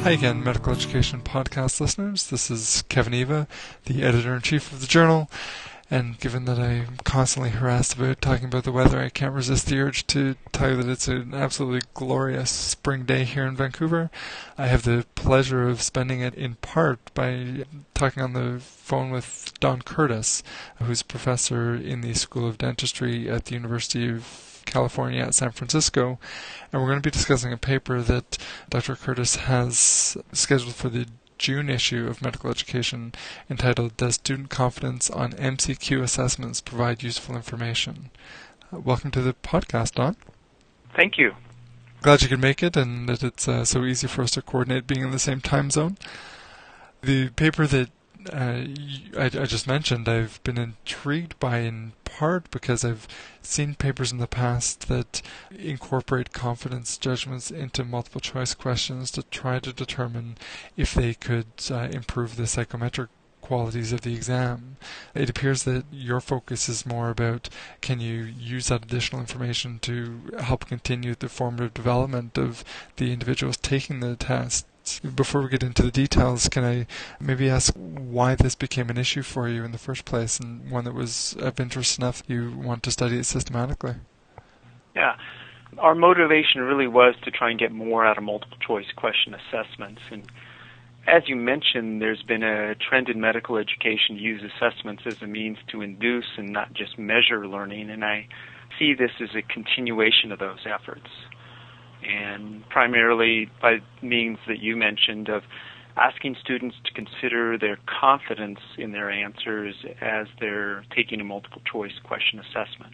Hi again, Medical Education Podcast listeners. This is Kevin Eva, the editor-in-chief of the journal, and given that I'm constantly harassed about talking about the weather, I can't resist the urge to tell you that it's an absolutely glorious spring day here in Vancouver. I have the pleasure of spending it in part by talking on the phone with Don Curtis, who's a professor in the School of Dentistry at the University of California at San Francisco, and we're going to be discussing a paper that Dr. Curtis has scheduled for the June issue of Medical Education entitled Does Student Confidence on MCQ Assessments Provide Useful Information? Welcome to the podcast, Don. Thank you. Glad you could make it and that it's so easy for us to coordinate being in the same time zone. The paper that I just mentioned, I've been intrigued by in part because I've seen papers in the past that incorporate confidence judgments into multiple choice questions to try to determine if they could improve the psychometric qualities of the exam. It appears that your focus is more about can you use that additional information to help continue the formative development of the individuals taking the test. Before we get into the details, can I maybe ask why this became an issue for you in the first place and one that was of interest enough you want to study it systematically? Yeah. Our motivation really was to try and get more out of multiple choice question assessments. And as you mentioned, there's been a trend in medical education to use assessments as a means to induce and not just measure learning. And I see this as a continuation of those efforts. And primarily by means that you mentioned of asking students to consider their confidence in their answers as they're taking a multiple choice question assessment.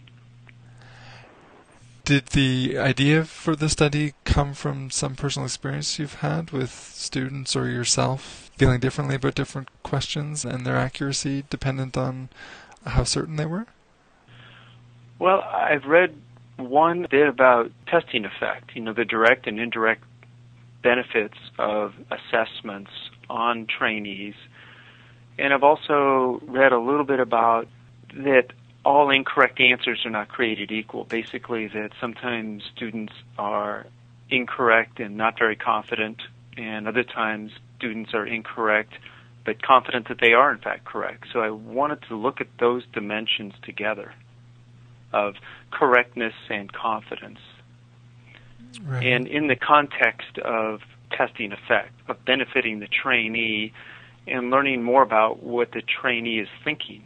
Did the idea for the study come from some personal experience you've had with students or yourself feeling differently about different questions and their accuracy dependent on how certain they were? Well, I've read one bit about testing effect, the direct and indirect benefits of assessments on trainees. And I've also read a little bit about that all incorrect answers are not created equal. Basically, that sometimes students are incorrect and not very confident, and other times students are incorrect but confident that they are in fact correct. So I wanted to look at those dimensions together of correctness and confidence. Right. And in the context of testing effect, of benefiting the trainee and learning more about what the trainee is thinking.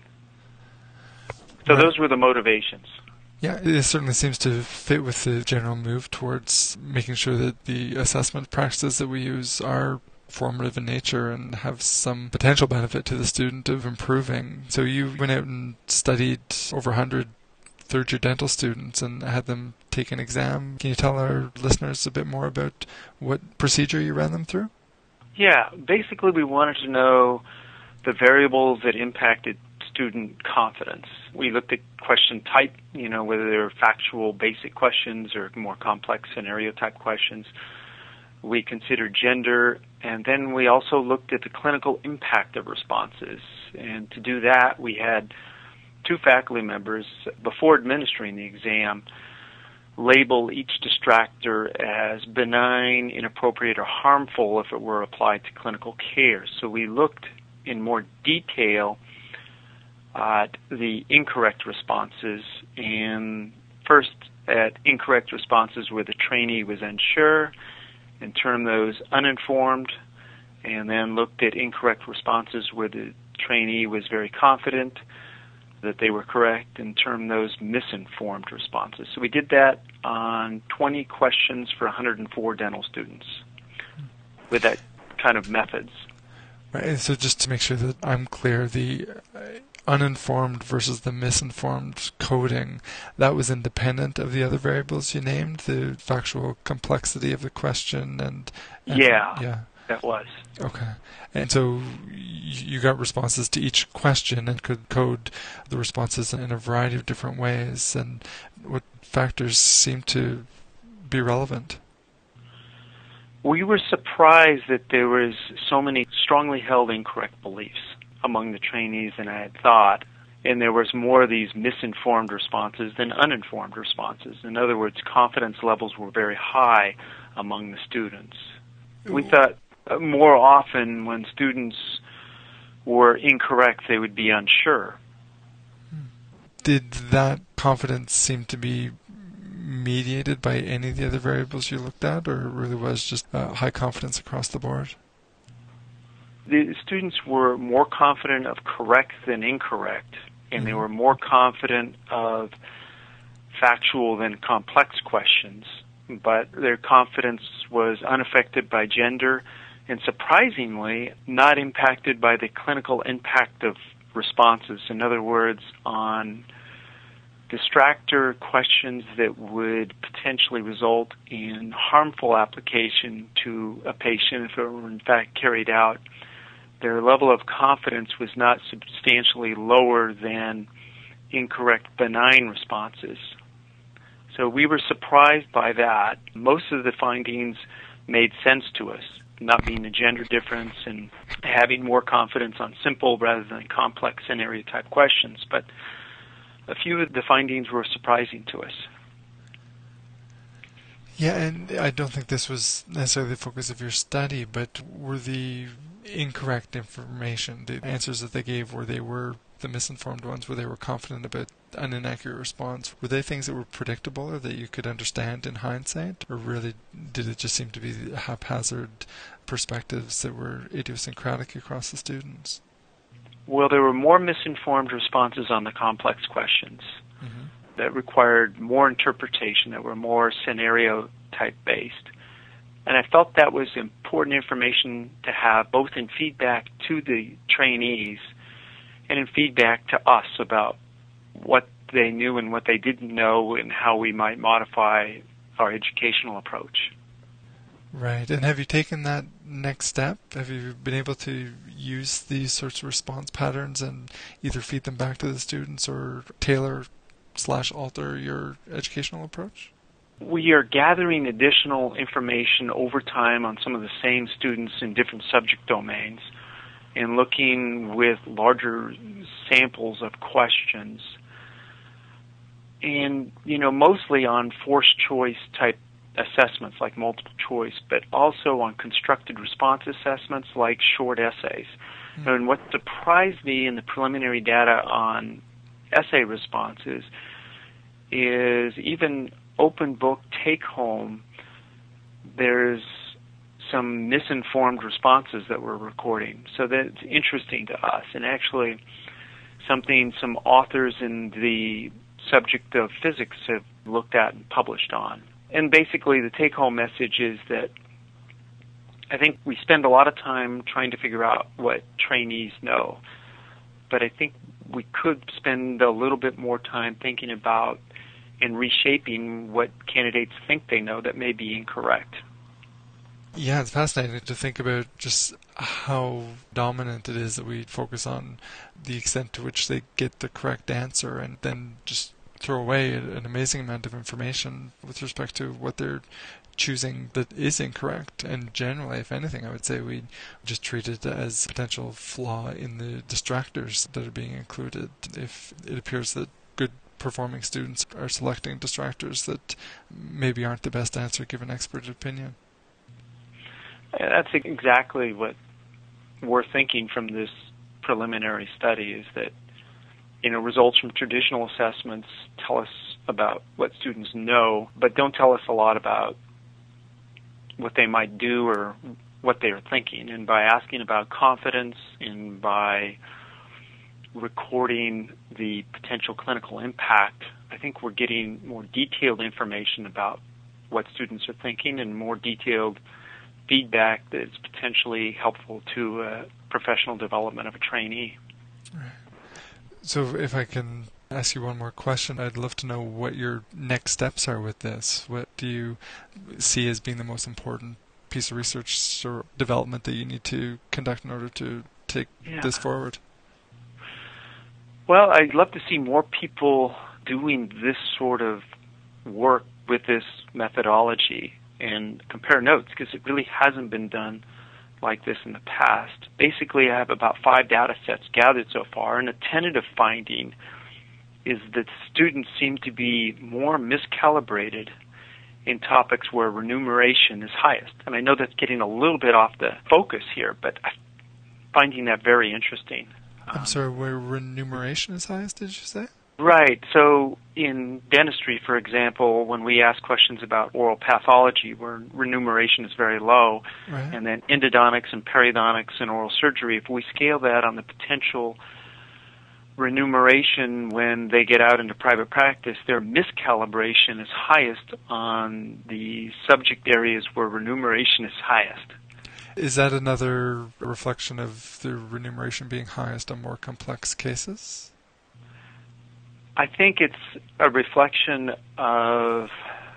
So Right. Those were the motivations. Yeah, it certainly seems to fit with the general move towards making sure that the assessment practices that we use are formative in nature and have some potential benefit to the student of improving. So you went out and studied over 100 third-year dental students and had them take an exam. Can you tell our listeners a bit more about what procedure you ran them through? Yeah, basically we wanted to know the variables that impacted student confidence. We looked at question type, whether they were factual basic questions or more complex scenario type questions. We considered gender, and then we also looked at the clinical impact of responses. And to do that, we had two faculty members, before administering the exam, label each distractor as benign, inappropriate, or harmful if it were applied to clinical care. So we looked in more detail at the incorrect responses, and first at incorrect responses where the trainee was unsure, and termed those uninformed, and then looked at incorrect responses where the trainee was very confident that they were correct, and term those misinformed responses. So we did that on 20 questions for 104 dental students with that kind of methods. Right. And so just to make sure that I'm clear, the uninformed versus the misinformed coding, that was independent of the other variables you named, the factual complexity of the question and Yeah. That was. Okay. And so you got responses to each question and could code the responses in a variety of different ways. And what factors seem to be relevant? We were surprised that there was so many strongly held incorrect beliefs among the trainees than I had thought. And there was more of these misinformed responses than uninformed responses. In other words, confidence levels were very high among the students. We thought More often, when students were incorrect, they would be unsure. Did that confidence seem to be mediated by any of the other variables you looked at, or it really was just high confidence across the board? The students were more confident of correct than incorrect, and they were more confident of factual than complex questions, but their confidence was unaffected by gender and, surprisingly, not impacted by the clinical impact of responses. In other words, on distractor questions that would potentially result in harmful application to a patient if it were in fact carried out, their level of confidence was not substantially lower than incorrect benign responses. So we were surprised by that. Most of the findings made sense to us, not being a gender difference and having more confidence on simple rather than complex scenario type questions. But a few of the findings were surprising to us. Yeah, and I don't think this was necessarily the focus of your study, but were the incorrect information, the answers that they gave, where they were the misinformed ones, where they were confident about an inaccurate response, were they things that were predictable or that you could understand in hindsight, or really did it just seem to be haphazard perspectives that were idiosyncratic across the students? Well, there were more misinformed responses on the complex questions that required more interpretation, that were more scenario type based. And I felt that was important information to have both in feedback to the trainees and in feedback to us about what they knew and what they didn't know and how we might modify our educational approach. Right. And have you taken that next step? Have you been able to use these sorts of response patterns and either feed them back to the students or tailor/alter your educational approach? We are gathering additional information over time on some of the same students in different subject domains and looking with larger samples of questions. And, mostly on forced choice type assessments like multiple choice, but also on constructed response assessments like short essays. And what surprised me in the preliminary data on essay responses is even open book take home, there's some misinformed responses that we're recording. So that's interesting to us, and actually something some authors in the subject of physics have looked at and published on. And basically the take-home message is that I think we spend a lot of time trying to figure out what trainees know, but I think we could spend a little bit more time thinking about and reshaping what candidates think they know that may be incorrect. Yeah, it's fascinating to think about just how dominant it is that we focus on the extent to which they get the correct answer and then just throw away an amazing amount of information with respect to what they're choosing that is incorrect. And generally, if anything, I would say we just treat it as a potential flaw in the distractors that are being included. If it appears that good performing students are selecting distractors that maybe aren't the best answer given expert opinion. That's exactly what we're thinking from this preliminary study, is that results from traditional assessments tell us about what students know, but don't tell us a lot about what they might do or what they are thinking. And by asking about confidence and by recording the potential clinical impact, I think we're getting more detailed information about what students are thinking and more detailed feedback that's potentially helpful to professional development of a trainee. Right. So if I can ask you one more question, I'd love to know what your next steps are with this. What do you see as being the most important piece of research or development that you need to conduct in order to take this forward? Well, I'd love to see more people doing this sort of work with this methodology and compare notes, because it really hasn't been done like this in the past. Basically, I have about 5 data sets gathered so far, and a tentative finding is that students seem to be more miscalibrated in topics where remuneration is highest. And I know that's getting a little bit off the focus here, but I'm finding that very interesting. I'm sorry, where remuneration is highest, did you say? Right. So in dentistry, for example, when we ask questions about oral pathology where remuneration is very low, Right. and then endodontics and periodontics and oral surgery, if we scale that on the potential remuneration when they get out into private practice, their miscalibration is highest on the subject areas where remuneration is highest. Is that another reflection of the remuneration being highest on more complex cases? I think it's a reflection of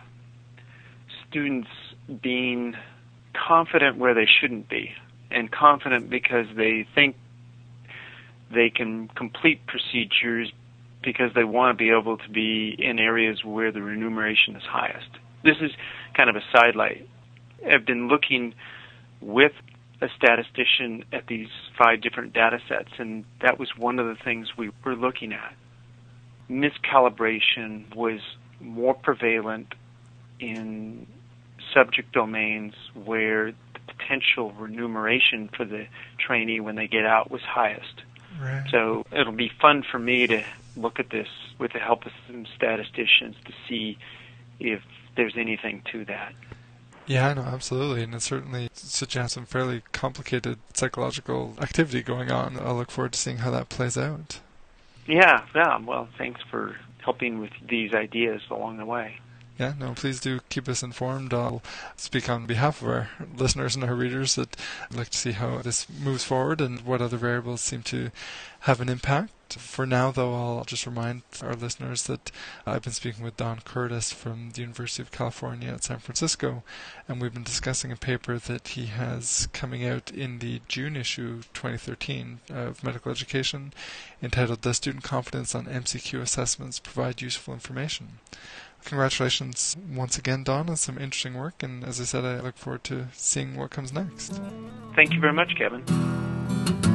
students being confident where they shouldn't be, and confident because they think they can complete procedures because they want to be able to be in areas where the remuneration is highest. This is kind of a sidelight. I've been looking with a statistician at these 5 different data sets, and that was one of the things we were looking at. Miscalibration was more prevalent in subject domains where the potential remuneration for the trainee when they get out was highest. Right. So it'll be fun for me to look at this with the help of some statisticians to see if there's anything to that. Yeah, no, absolutely, and it certainly suggests some fairly complicated psychological activity going on. I'll look forward to seeing how that plays out. Yeah, well, thanks for helping with these ideas along the way. Yeah, no, please do keep us informed. I'll speak on behalf of our listeners and our readers that I'd like to see how this moves forward and what other variables seem to have an impact. For now, though, I'll just remind our listeners that I've been speaking with Don Curtis from the University of California at San Francisco, and we've been discussing a paper that he has coming out in the June issue 2013 of Medical Education entitled Does Student Confidence on MCQ Assessments Provide Useful Information? Congratulations once again, Don, on some interesting work, and as I said, I look forward to seeing what comes next. Thank you very much, Kevin.